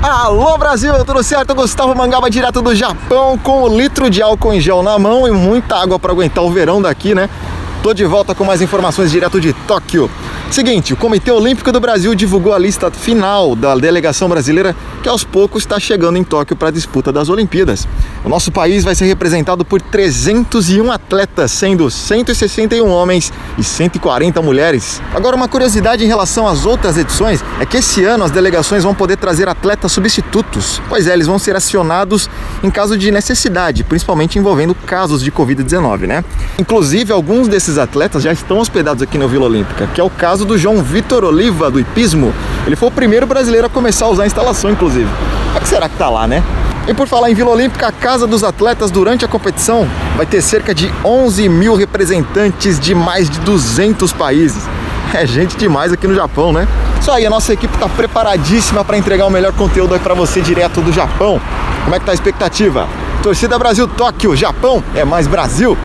Alô Brasil, tudo certo? Gustavo Mangaba direto do Japão com o litro de álcool em gel na mão e muita água para aguentar o verão daqui, né? Tô de volta com mais informações direto de Tóquio. Seguinte, o Comitê Olímpico do Brasil divulgou a lista final da delegação brasileira que aos poucos está chegando em Tóquio para a disputa das Olimpíadas. O nosso país vai ser representado por 301 atletas, sendo 161 homens e 140 mulheres. Agora, uma curiosidade em relação às outras edições é que esse ano as delegações vão poder trazer atletas substitutos. Pois é, eles vão ser acionados em caso de necessidade, principalmente envolvendo casos de Covid-19, né? Inclusive, alguns desses atletas já estão hospedados aqui no Vila Olímpica, que é o caso do João Vitor Oliva, do hipismo. Ele foi o primeiro brasileiro a começar a usar a instalação, inclusive. O que será que tá lá, né? E por falar em Vila Olímpica, a casa dos atletas durante a competição vai ter cerca de 11 mil representantes de mais de 200 países. É gente demais aqui no Japão, né? Isso aí, a nossa equipe está preparadíssima para entregar o melhor conteúdo aí para você direto do Japão. Como é que tá a expectativa? Torcida Brasil Tóquio, Japão é mais Brasil!